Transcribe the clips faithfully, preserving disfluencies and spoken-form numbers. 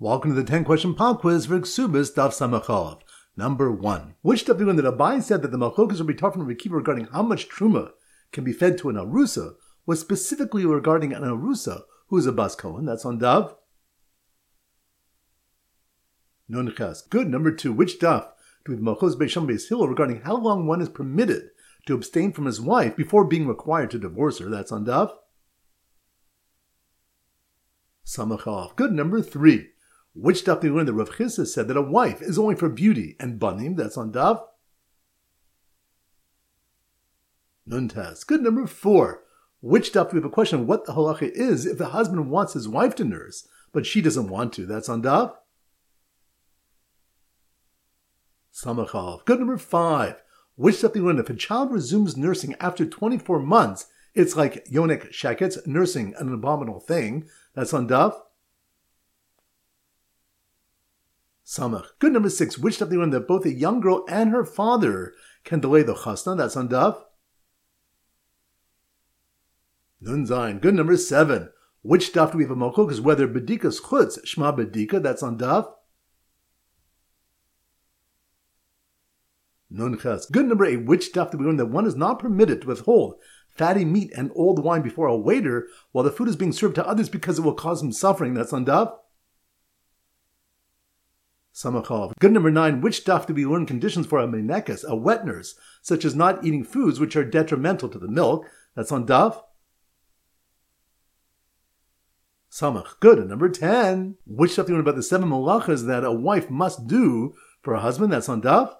Welcome to the ten question pop quiz for Ksubis Daf Samachov. Number one. Which Daf that Abai said that the Malchokas will be talking from Rekiva regarding how much Truma can be fed to an Arusa was specifically regarding an Arusa who is a Bas Kohen. That's on Dav. Nun Ches. Good. Number two. Which Daf do the Malchos Beisham Beis Hillel regarding how long one is permitted to abstain from his wife before being required to divorce her? That's on Dav. Samachov. Good. Number three. Which daf do we learn that Rav Chisda said that a wife is only for beauty and banim? That's on Dav. Nuntas. Good. Number four. Which daf do we have a question of what the halacha is if the husband wants his wife to nurse, but she doesn't want to? That's on Dav. Samachov. Good. Number five. Which daf do we learn if a child resumes nursing after twenty-four months, it's like Yonik Sheketz, nursing an abominable thing? That's on Dav. Samach. Good. Number six. Which daf do we learn that both a young girl and her father can delay the chasna? That's on Dav. Nun Zayin. Good. Number seven. Which daf do we have a malchok is whether bedika's chutz shma bedika? That's on Dav. Nun Ches. Good. Number eight. Which daf do we learn that one is not permitted to withhold fatty meat and old wine before a waiter while the food is being served to others because it will cause him suffering? That's on Dav. Samachov. Good. Number nine. Which daf do we learn conditions for a menekes, a wet nurse, such as not eating foods which are detrimental to the milk? That's on Dav. Samach. Good. And number ten. Which daf do we learn about the seven malachas that a wife must do for a husband? That's on Dav.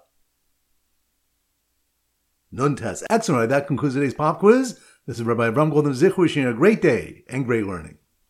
Nuntas. Excellent. That concludes today's pop quiz. This is Rabbi Avram Golden Zich wishing you a great day and great learning.